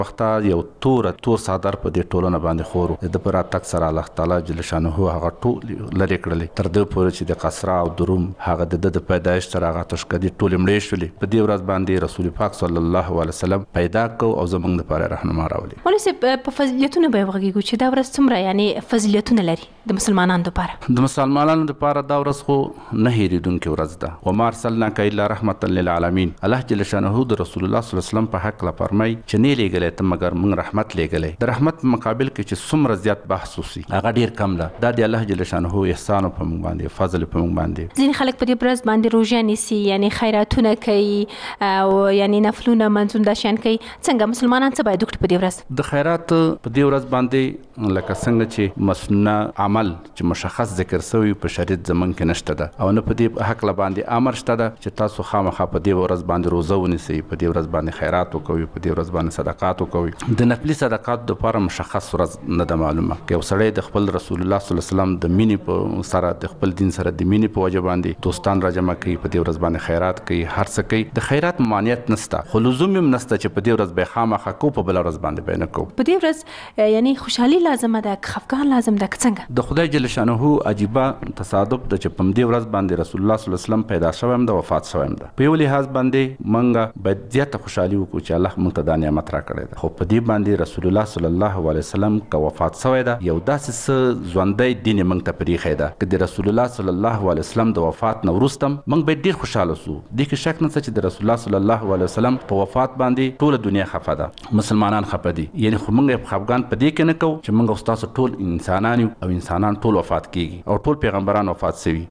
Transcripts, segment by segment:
وخته یو تور صادر په دې ټولنه باندې خورو د پر اتک سره الله تعالی جل شانه هغه ټول لری کړل تر دې پورې چې د قصرا او دروم هغه د پیدایش تر هغه تشکدي ټول مړې شولې په دې ورځ باندې رسول پاک صلی الله علیه وسلم پیدا کو او زمونږ لپاره رهنما راولي. ولې په فضیلتونو به وغږیږو چې دا ورځ څومره یعنی فضیلتونه لري د مسلمانانو لپاره؟ د مسلمانانو لپاره دا ورځ خو نه هېریدونکې ورځ ده. وما ارسلناک الا رحمة للعالمین. الله جل شانه د رسول الله صلی الله علیه وسلم په حق لا فرمای چې نه لېږلی ته مګر موږ رحمت لېږلی. د رحمت په مقابل کې چې څومره زیات بحث وسي هغه ډیر کم ده. دا د الله جل شانه احسان په موږ باندې فضل په موږ باندې. ځینې خلک په دې ورځ باندې روژه نیسي یعنی خیراتونه کوي او یعنی نفلونه منځونه شان کوي. څنګه مسلمانان څه باید وکړي په دې ورځ؟ د خیرات په دې ورځ باندې لکه څنګه چې مسنونه عمل چې مشخص ذکر شوی په شریعت زمون کې نشته ده او نه په دې حق لا باندې امر شته ده چې تاسو خامخا په دې ورځ باندې روزه ونیسئ، په دې ورځ باندې خیرات وکوي، په دې ورځ باندې صدقات وکوي. د نفلي صدقات لپاره مشخص ورځ نه ده معلومه. که یو سړی د خپل رسول الله صلی الله علیه وسلم د مینې په سره د خپل دین سره د مینې په وجه باندې دوستان راجمع کوي، په دې ورځ باندې خیرات کوي، هر څه کوي. د خیرات مانعیت نشته خو لزوم هم نشته چې په دې ورځ به خامخا کو په بل ورځ باندې به نه کو. په دې ورځ یعنی خوشحالي لازمه ده، خفګان لازم ده. څنګه د خدای جل شانه عجیبه تصادف د چې په دې ورځ باندې رسول الله صلی الله علیه وسلم پیدا شوم د وفات شوم ده. په یو لحاظ باندې منګه باید زیاته خوشحالي وکړو چې الله موږ ته دا نعمت را کړی ده. خو په دې باندې رسول الله صلی الله علیه وسلم که وفات شوی ده یو داسې څه ژوندی دین موږ ته پرېښی ده که د رسول الله صلی الله علیه وسلم د وفات نه وروسته موږ باید ډېر خوشحاله سو. دې کې شک نشته چې د رسول الله صلی الله علیه وسلم په وفات باندې ټوله دنیا خفه ده، مسلمانان خفه دي. یعنی خو موږ خفګان په دې کې نه کوو چې موږ ستاسو ټول انسانان او انسانان ټول وفات کیږي او ټول پیغمبران وفات شوي.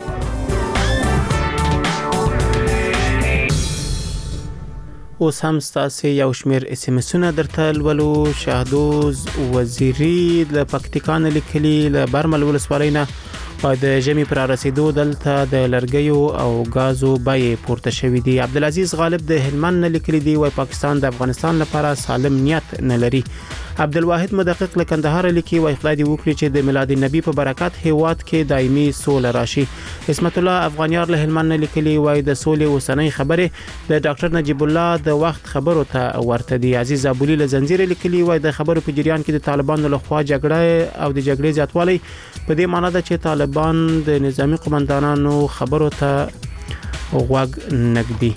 اوس هم ستاسې یو شمېر SMS درته لولو. شهدوز وزیري له پکتیکا نه لیکلي له برمل ولسوالۍ نه د ژمي پر رسیدو دلته د لرګیو او غازو بیې پورته شوې دي. عبدالعزیز غالب د هلمند نه لیکلي دي وایي پاکستان د افغانستان لپاره سالم نیت نه لري. عبدالواحد مدقق له کندهار لیکي وایي خدای دې وکړي چې د میلاد النبي په برکت هیواد کې دایمي سوله راشي. اسمت الله افغانیار له هلمند نه لیکلي وایي د سولې اوسنۍ خبرې د ډاکټر نجیب الله د وخت خبرو ته ورته دي. عزیز ابولی له زنجیر لیکلي وایي د خبرو په جریان کې د طالبانو لخوا جګړه او د جګړې زیاتوالی په دې معنی ده چې طالبان د نظامی قومندانانو خبرو ته غوږ نږدي.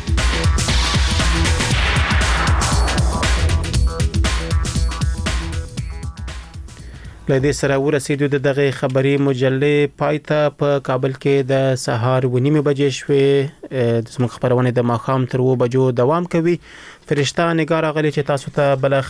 لدې سره ورسېدو د دغه خبري مجلې پایته په کابل کې د سهار 9:30 بجې شوې. د زموږ خبرونه د ماښام تر 2 بجو دوام کوي. فرشته نگار غلي چې تاسو ته بل